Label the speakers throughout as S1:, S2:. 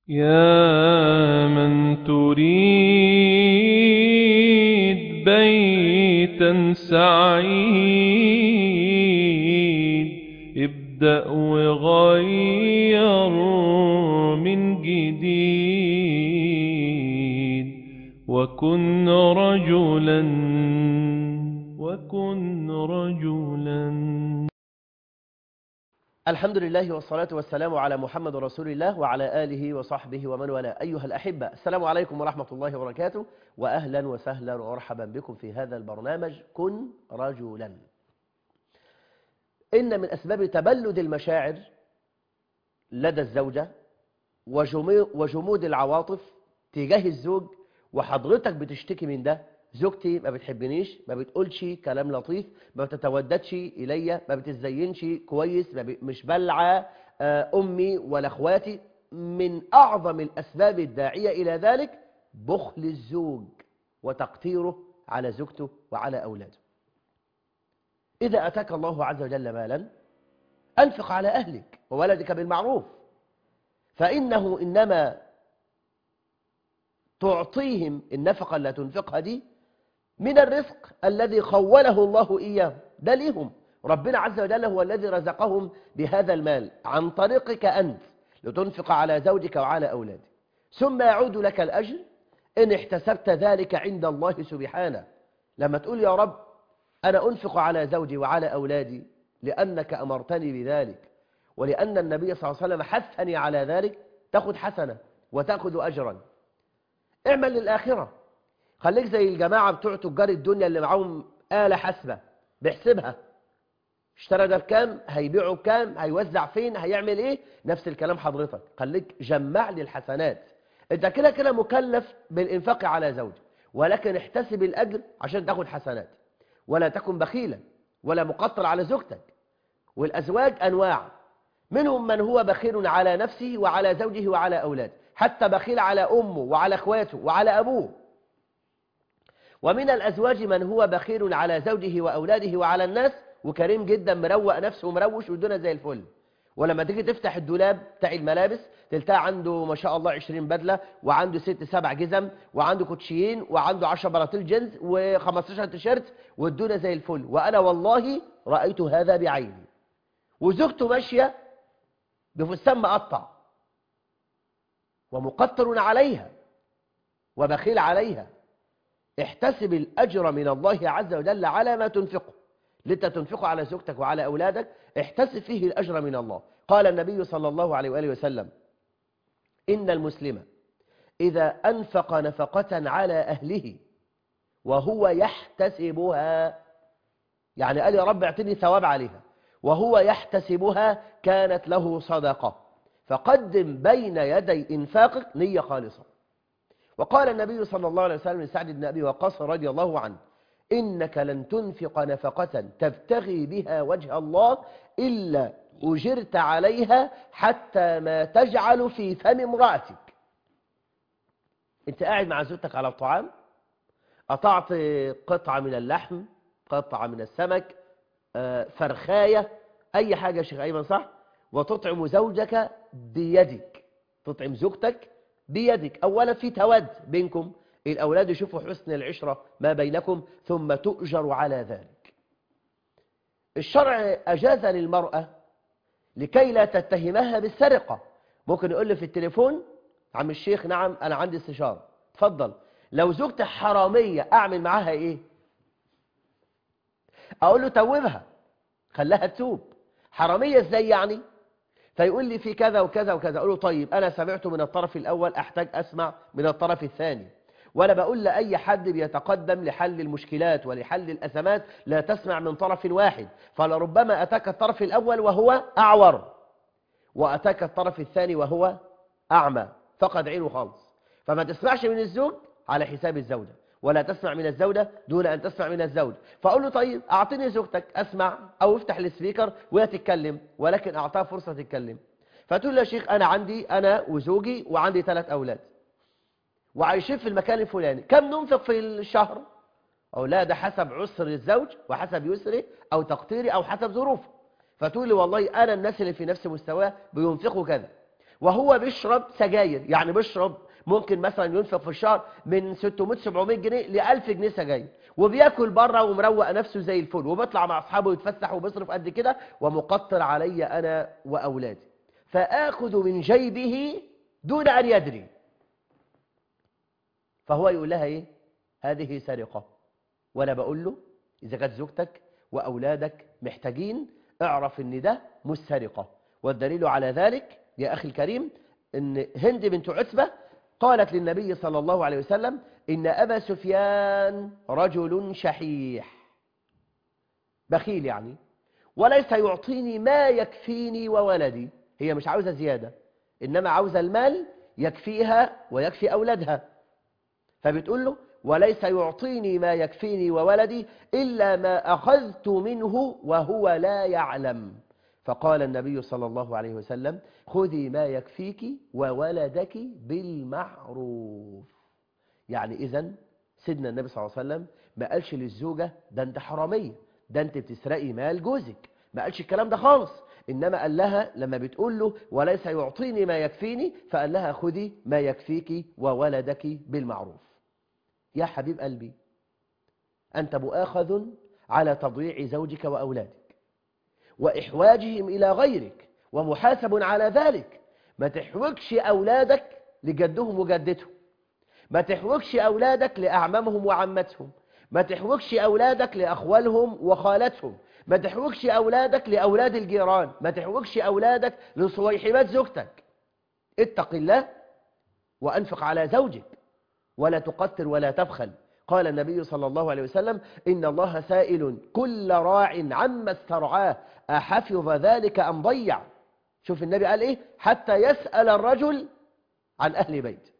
S1: يا من تريد بيتا سعيد، ابدأ وغير من جديد، وكن رجلا وكن رجلا.
S2: الحمد لله والصلاة والسلام على محمد رسول الله وعلى آله وصحبه ومن والاه. أيها الأحبة، السلام عليكم ورحمة الله وبركاته، وأهلا وسهلا ومرحبا بكم في هذا البرنامج كن رجلا. إن من أسباب تبلد المشاعر لدى الزوجة وجمود العواطف تجاه الزوج، وحضرتك بتشتكي من ده: زوجتي ما بتحبنيش، ما بتقولش كلام لطيف، ما بتتوددش إلي، ما بتزينش كويس، مش بلعة أمي ولا أخواتي. من أعظم الأسباب الداعية إلى ذلك بخل الزوج وتقتيره على زوجته وعلى أولاده. إذا أتاك الله عز وجل مالا أنفق على أهلك وولدك بالمعروف، فإنه إنما تعطيهم النفقة اللي تنفقها دي من الرزق الذي خوله الله إياه، ده ليهم. ربنا عز وجل هو الذي رزقهم بهذا المال عن طريقك أنت لتنفق على زوجك وعلى أولادك، ثم يعود لك الأجر إن احتسبت ذلك عند الله سبحانه. لما تقول يا رب أنا أنفق على زوجي وعلى أولادي لأنك أمرتني بذلك، ولأن النبي صلى الله عليه وسلم حثني على ذلك، تأخذ حسنة وتأخذ أجرا. اعمل للآخرة، خليك زي الجماعة بتوع تجار الدنيا اللي معاهم آلة حاسبة بيحسبها، اشترى ده بكام، هيبيعه بكام، هيوزع فين، هيعمل ايه. نفس الكلام حضرتك، خليك جمع لي الحسنات. انت كده كده مكلف بالإنفاق على زوجك، ولكن احتسب الأجر عشان تاخد حسنات، ولا تكن بخيلا ولا مقتر على زوجتك. والأزواج أنواع، منهم من هو بخيل على نفسه وعلى زوجه وعلى أولاده، حتى بخيل على أمه وعلى أخواته وعلى أبوه. ومن الأزواج من هو بخيل على زوجه وأولاده وعلى الناس، وكريم جدا مروق نفسه ومروش ودنا زي الفل. ولما تيجي تفتح الدولاب بتاع الملابس تلتقى عنده ما شاء الله 20 بدلة، وعنده 6-7 جزم، وعنده كوتشيين، وعنده 10 بناطيل جينز، و15 تيشيرت، والدنيا زي الفل. وأنا والله رأيت هذا بعيني. وزوجته ماشية بفستان مقطع ومقتر عليها وبخيل عليها. احتسب الأجر من الله عز وجل على ما تنفقه. لأنت تنفقه على زوجتك وعلى أولادك، احتسب فيه الأجر من الله. قال النبي صلى الله عليه وآله وسلم: إن المسلم إذا أنفق نفقة على أهله وهو يحتسبها، يعني قال يا رب اعطني ثواب عليها، وهو يحتسبها كانت له صدقة، فقدم بين يدي إنفاقك نية خالصة. وقال النبي صلى الله عليه وسلم لسعد بن أبي وقاص رضي الله عنه: إنك لن تنفق نفقة تبتغي بها وجه الله إلا أجرت عليها حتى ما تجعل في فم امرأتك. أنت قاعد مع زوجتك على الطعام، قطعت قطعة من اللحم، قطعة من السمك، فرخاية، أي حاجة يا شيخ أيمن، صح؟ وتطعم زوجك بيدك، تطعم زوجتك بيدك. أولا في تود بينكم، الأولاد يشوفوا حسن العشرة ما بينكم، ثم تؤجر على ذلك. الشرع أجاز للمرأة لكي لا تتهمها بالسرقة. ممكن يقول لي في التليفون: عم الشيخ نعم أنا عندي استشارة، تفضل. لو زوجتي حرامية أعمل معاها إيه؟ أقول له توبها، خلاها تتوب. حرامية إزاي يعني؟ فيقول لي في كذا وكذا وكذا. أقول له طيب أنا سمعته من الطرف الأول، أحتاج أسمع من الطرف الثاني. ولا بقول لأي حد بيتقدم لحل المشكلات ولحل الأزمات لا تسمع من طرف واحد، فلربما أتاك الطرف الأول وهو أعور، وأتاك الطرف الثاني وهو أعمى فقد عينه خالص. فما تسمعش من الزوج على حساب الزوجة، ولا تسمع من الزوجة دون أن تسمع من الزوج. فأقول له طيب أعطيني زوجتك أسمع، أو افتح السبيكر وهي تتكلم، ولكن أعطاها فرصة تتكلم. فتقول له يا شيخ أنا وزوجي وعندي 3 أولاد وعايشين في المكان الفلاني، كم ننفق في الشهر؟ أو لا، ده حسب عسر الزوج وحسب يسره أو تقديري أو حسب ظروفه. فتقول لي والله أنا الناس اللي في نفس مستواه بينفقوا كذا. وهو بيشرب سجاير، يعني بيشرب ممكن مثلا ينفق في الشهر من 600-700 جنيه ل 1000 جنيه سجاير، وبياكل بره ومروق نفسه زي الفل، وبيطلع مع اصحابه يتفسح وبيصرف قد كده، ومقطر علي انا واولادي، فاخذ من جيبه دون ان يدري، فهو يقول لها ايه؟ هذه سرقه. وانا بقول له اذا كانت زوجتك واولادك محتاجين، اعرف ان ده مش سرقه. والدليل على ذلك يا اخي الكريم ان هند بنت عتبه قالت للنبي صلى الله عليه وسلم إن أبا سفيان رجل شحيح بخيل يعني، وليس يعطيني ما يكفيني وولدي. هي مش عاوزة زيادة، إنما عاوزة المال يكفيها ويكفي أولادها، فبتقول له وليس يعطيني ما يكفيني وولدي إلا ما أخذت منه وهو لا يعلم. فقال النبي صلى الله عليه وسلم خذي ما يكفيك وولدك بالمعروف. يعني إذن سيدنا النبي صلى الله عليه وسلم ما قالش للزوجة ده أنت حرامية، ده أنت بتسرقي مال جوزك، ما قالش الكلام ده خالص، إنما قال لها لما بتقول له وليس يعطيني ما يكفيني، فقال لها خذي ما يكفيك وولدك بالمعروف. يا حبيب قلبي، أنت مؤاخذ على تضييع زوجك وأولادك وإحواجهم إلى غيرك، ومحاسب على ذلك. ما تحوجش أولادك لجدهم وجدتهم، ما تحوجش أولادك لأعمامهم وعمتهم، ما تحوجش أولادك لأخوالهم وخالتهم، ما تحوجش أولادك لأولاد الجيران، ما تحوجش أولادك لصويحبات زوجتك. اتق الله وأنفق على زوجك ولا تقتر ولا تبخل. قال النبي صلى الله عليه وسلم إن الله سائل كل راع عما استرعاه أحفظ ذلك أم ضيع. شوف النبي قال إيه؟ حتى يسأل الرجل عن أهل بيته.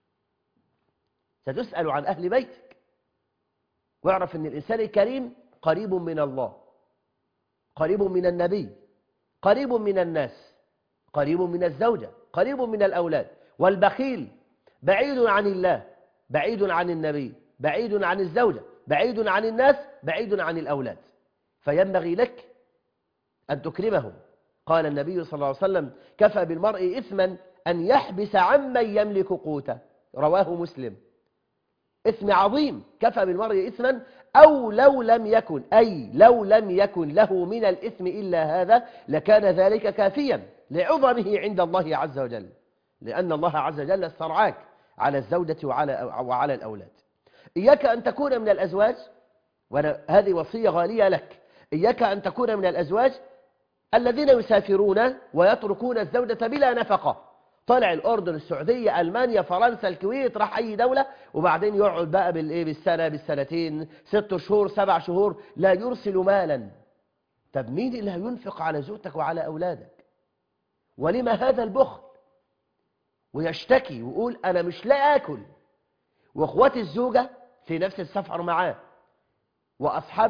S2: ستسأل عن أهل بيتك، واعرف أن الإنسان الكريم قريب من الله، قريب من النبي، قريب من الناس، قريب من الزوجة، قريب من الأولاد. والبخيل بعيد عن الله، بعيد عن النبي، بعيد عن الزوجة، بعيد عن الناس، بعيد عن الأولاد، فينبغي لك أن تكرمهم. قال النبي صلى الله عليه وسلم كفى بالمرء إثما أن يحبس عمن يملك قوته، رواه مسلم. إثم عظيم، كفى بالمرء إثما، أو لو لم يكن، أي لو لم يكن له من الإثم إلا هذا لكان ذلك كافيا لعظمه عند الله عز وجل، لأن الله عز وجل استرعاك على الزوجة وعلى الأولاد. إياك أن تكون من الأزواج، وهذه وصية غالية لك، إياك أن تكون من الأزواج الذين يسافرون ويتركون الزوجة بلا نفقة. طلع الأردن، السعودية، ألمانيا، فرنسا، الكويت، راح أي دولة، وبعدين يقعد بقى بالسنة، بالسنتين، 6 شهور، 7 شهور لا يرسل مالا. طب مين اللي هينفق على زوجتك وعلى أولادك؟ ولما هذا البخل؟ ويشتكي ويقول أنا مش لا آكل، وأخوات الزوجة في نفس السفر معاه، وأصحاب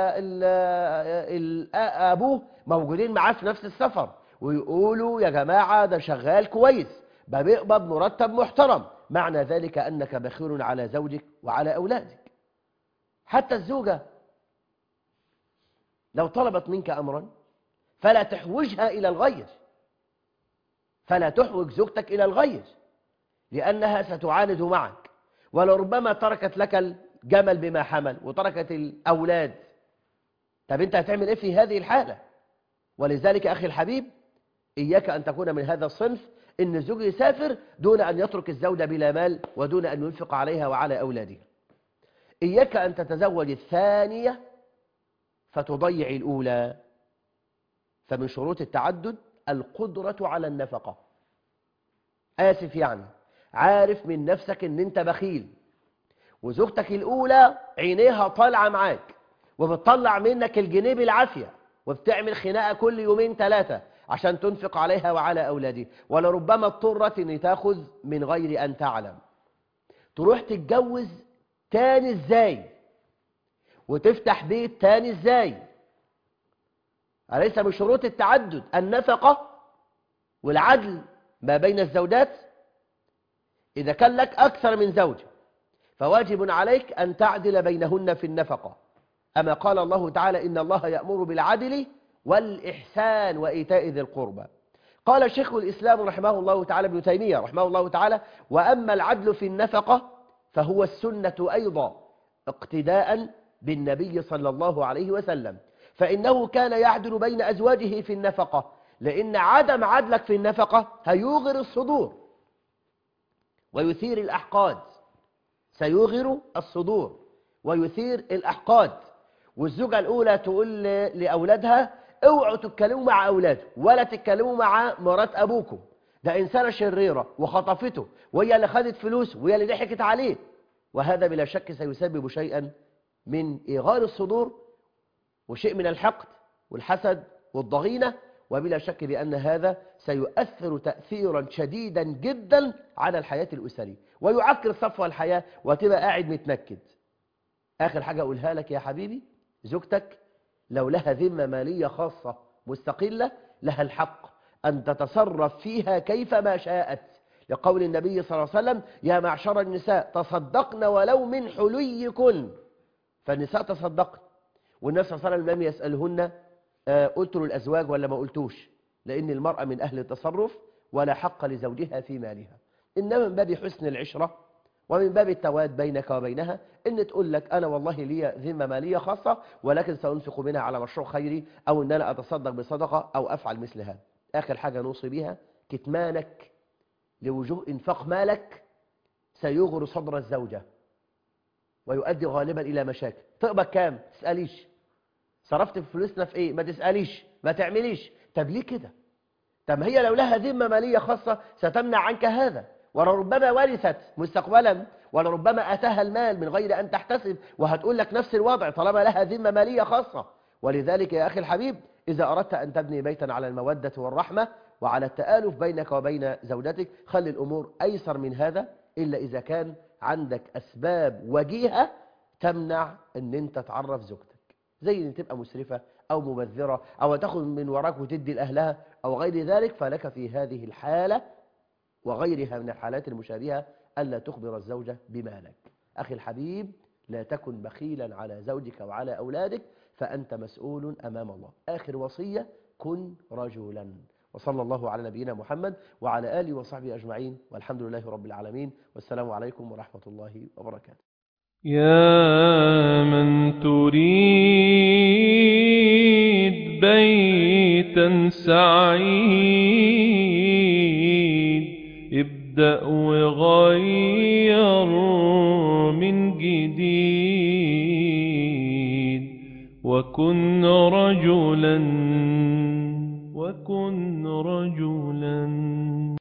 S2: أبوه موجودين معاه في نفس السفر، ويقولوا يا جماعة ده شغال كويس، ده بيقبض مرتب محترم، معنى ذلك أنك بخيل على زوجك وعلى أولادك. حتى الزوجة لو طلبت منك أمرا فلا تحوجها إلى الغير، فلا تحوج زوجتك إلى الغير، لأنها ستعاند معك، ولربما تركت لك الجمل بما حمل وتركت الأولاد. طب أنت هتعمل إيه في هذه الحالة؟ ولذلك أخي الحبيب إياك أن تكون من هذا الصنف، إن الزوج يسافر دون أن يترك الزوجة بلا مال ودون أن ينفق عليها وعلى أولادها. إياك أن تتزوج الثانية فتضيع الأولى، فمن شروط التعدد القدرة على النفقة. آسف يعني، عارف من نفسك أن أنت بخيل، وزوجتك الأولى عينيها طالعة معاك وبتطلع منك الجنيه بالعافية، وبتعمل خناقة كل 2-3 عشان تنفق عليها وعلى أولادها، ولربما اضطرت أن تأخذ من غير أن تعلم. تروح تتجوز تاني إزاي؟ وتفتح بيت تاني إزاي؟ أليس من شروط التعدد النفقة والعدل ما بين الزوجات؟ إذا كان لك أكثر من زوجة فواجب عليك أن تعدل بينهن في النفقة، أما قال الله تعالى إن الله يأمر بالعدل والإحسان وإيتاء ذي القربى. قال شيخ الإسلام رحمه الله تعالى ابن تيمية رحمه الله تعالى: وأما العدل في النفقة فهو السنة أيضا اقتداء بالنبي صلى الله عليه وسلم، فإنه كان يعدل بين أزواجه في النفقة، لأن عدم عدلك في النفقة هيوغر الصدور ويثير الأحقاد، سيوغر الصدور ويثير الأحقاد. والزوجة الأولى تقول لأولادها: اوعوا تتكلموا مع أولاده ولا تتكلموا مع مرات أبوكم، ده إنسانة شريرة وخطفته وهي اللي خدت فلوسه وهي اللي ضحكت عليه. وهذا بلا شك سيسبب شيئا من إيغار الصدور وشيء من الحقد والحسد والضغينة، وبلا شك بأن هذا سيؤثر تأثيرا شديدا جدا على الحياة الأسرية ويعكر صفو الحياة وتبقى قاعد متنكد. آخر حاجة أقولها لك يا حبيبي: زوجتك لو لها ذمة مالية خاصة مستقلة لها الحق أن تتصرف فيها كيفما شاءت، لقول النبي صلى الله عليه وسلم: يا معشر النساء تصدقن ولو من حليكن. فالنساء تصدقن، والنبي صلى الله عليه وسلم لم يسألهن قلت للأزواج ولا ما قلتوش، لأن المرأة من أهل التصرف ولا حق لزوجها في مالها، إنما من باب حسن العشرة ومن باب التواد بينك وبينها إن تقول لك: أنا والله لي ذمة مالية خاصة ولكن سأنفق منها على مشروع خيري، أو أن أنا أتصدق بصدقة أو أفعل مثل هذا. آخر حاجة نوصي بها: كتمانك لوجوه إنفاق مالك سيغر صدر الزوجة ويؤدي غالبا إلى مشاكل. تقبض كام؟ تسأليش. صرفت فلوسنا في إيه؟ ما تسأليش. ما تعمليش. طب ليه كده؟ طب هي لو لها ذمة مالية خاصة ستمنع عنك هذا، ولربما ورثت مستقبلا، ولربما أتاها المال من غير أن تحتسب وهتقول لك نفس الوضع طالما لها ذمة مالية خاصة. ولذلك يا أخي الحبيب، إذا أردت أن تبني بيتا على المودة والرحمة وعلى التآلف بينك وبين زوجتك، خلي الأمور أيسر من هذا، إلا إذا كان عندك أسباب وجيهة تمنع أن أنت تعرف زوجتك، زي أن تبقى مسرفة أو مبذرة أو تأخذ من وراك وتدي لأهلها أو غير ذلك. فلك في هذه الحالة وغيرها من الحالات المشابهة ألا تخبر الزوجة بمالك. أخي الحبيب، لا تكن بخيلا على زوجك وعلى أولادك، فأنت مسؤول أمام الله. آخر وصية: كن رجلا. وصلى الله على نبينا محمد وعلى آله وصحبه أجمعين، والحمد لله رب العالمين، والسلام عليكم ورحمة الله وبركاته.
S1: يا من تريد بيتا سعيد، ابدأ وغير من جديد، وكن رجلا